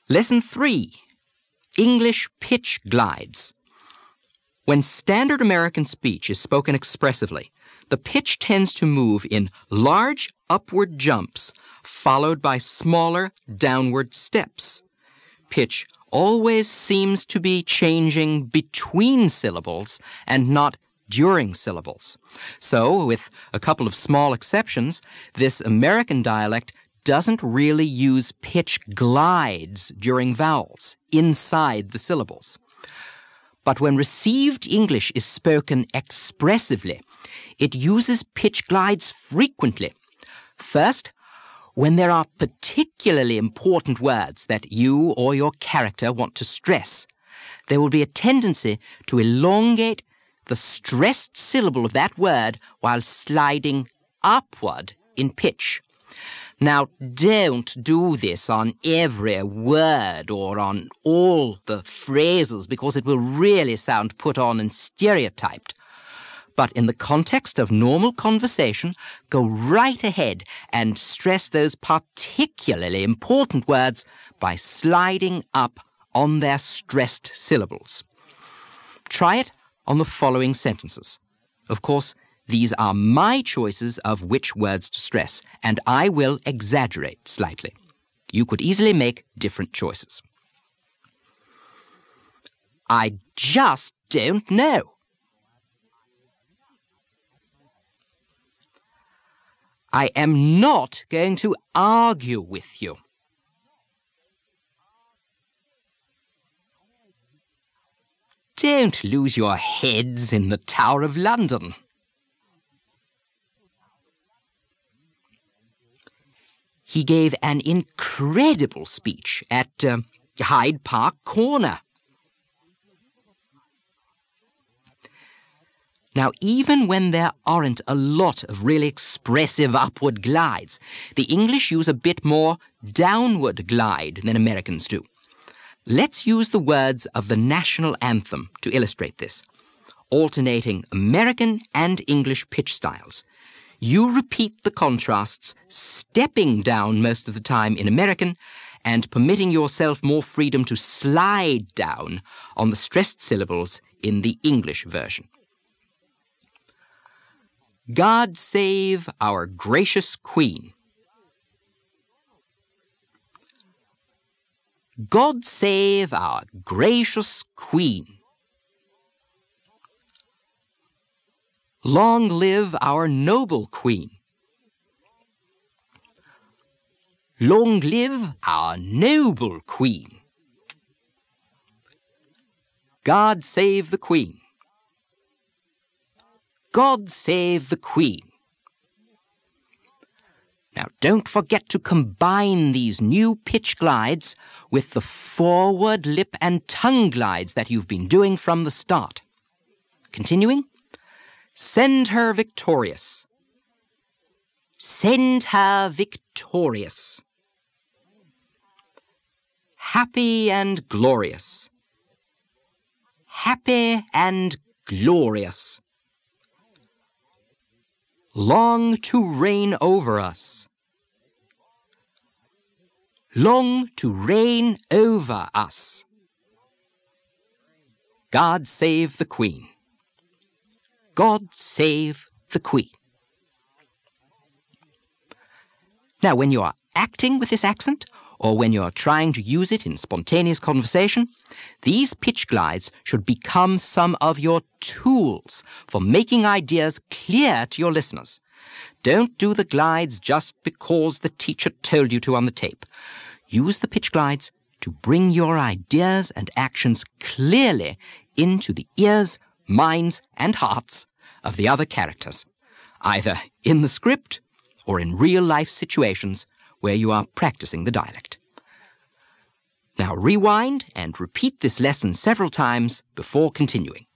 Lesson 3. English pitch glides. When standard American speech is spoken expressively, the pitch tends to move in large upward jumps followed by smaller downward steps. Pitch always seems to be changing between syllables and not during syllables. So, with a couple of small exceptions, this American dialect doesn't really use pitch glides during vowels inside the syllables. But when received English is spoken expressively, it uses pitch glides frequently. First, when there are particularly important words that you or your character want to stress, there will be a tendency to elongate the stressed syllable of that word while sliding upward in pitch. Now, don't do this on every word or on all the phrases because it will really sound put on and stereotyped. But in the context of normal conversation, go right ahead and stress those particularly important words by sliding up on their stressed syllables. Try it on the following sentences. Of course, these are my choices of which words to stress, and I will exaggerate slightly. You could easily make different choices. I just don't know. I am not going to argue with you. Don't lose your heads in the Tower of London. He gave an incredible speech at Hyde Park Corner. Now, even when there aren't a lot of really expressive upward glides, the English use a bit more downward glide than Americans do. Let's use the words of the national anthem to illustrate this, alternating American and English pitch styles. You repeat the contrasts, stepping down most of the time in American and permitting yourself more freedom to slide down on the stressed syllables in the English version. God save our gracious Queen. God save our gracious Queen. Long live our noble Queen. Long live our noble Queen. God save the Queen. God save the Queen. Now, don't forget to combine these new pitch glides with the forward lip and tongue glides that you've been doing from the start. Continuing. Send her victorious. Send her victorious. Happy and glorious. Happy and glorious. Long to reign over us. Long to reign over us. God save the Queen. God save the Queen. Now, when you are acting with this accent, or when you're trying to use it in spontaneous conversation, these pitch glides should become some of your tools for making ideas clear to your listeners. Don't do the glides just because the teacher told you to on the tape. Use the pitch glides to bring your ideas and actions clearly into the ears, minds, and hearts of the other characters, either in the script or in real-life situations where you are practicing the dialect. Now rewind and repeat this lesson several times before continuing.